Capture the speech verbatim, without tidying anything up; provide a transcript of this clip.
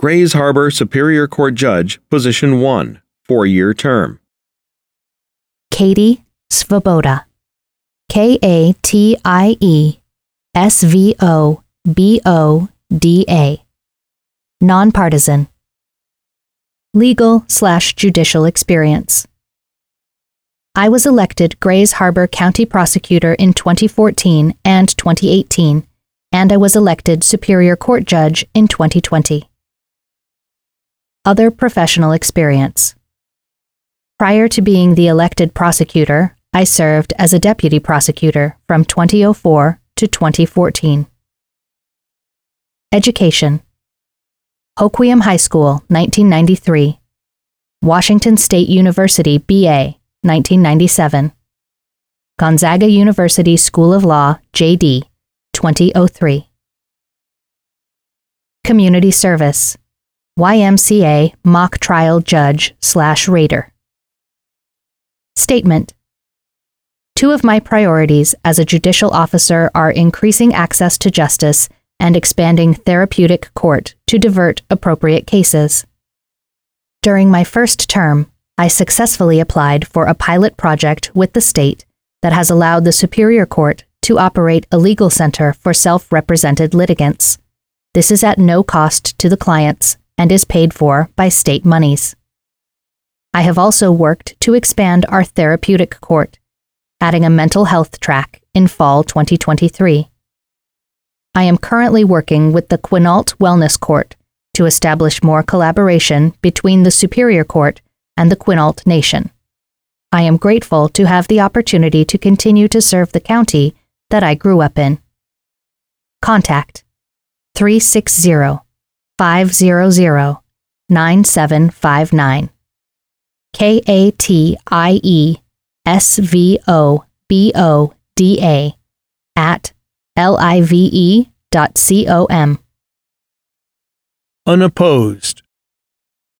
Grays Harbor Superior Court Judge, Position one, four-year term. Katie Svoboda. K A T I E S V O B O D A. Nonpartisan. Legal slash judicial experience. I was elected Grays Harbor County Prosecutor in twenty fourteen and twenty eighteen, and I was elected Superior Court Judge in twenty twenty. Other professional experience. Prior to being the elected prosecutor, I served as a deputy prosecutor from twenty oh four to twenty fourteen. Education. Hoquiam High School, nineteen ninety-three. Washington State University, B A, nineteen ninety-seven. Gonzaga University School of Law, J D, twenty oh three. Community service. Y M C A mock trial judge slash raider. Statement. Two of my priorities as a judicial officer are increasing access to justice and expanding therapeutic court to divert appropriate cases. During my first term, I successfully applied for a pilot project with the state that has allowed the Superior Court to operate a legal center for self-represented litigants. This is at no cost to the clients and is paid for by state monies. I have also worked to expand our therapeutic court, adding a mental health track in fall twenty twenty-three. I am currently working with the Quinault Wellness Court to establish more collaboration between the Superior Court and the Quinault Nation. I am grateful to have the opportunity to continue to serve the county that I grew up in. Contact three six zero, five zero zero, nine seven five nine. K A T I E S V O B O D A at L I V E dot com. Unopposed.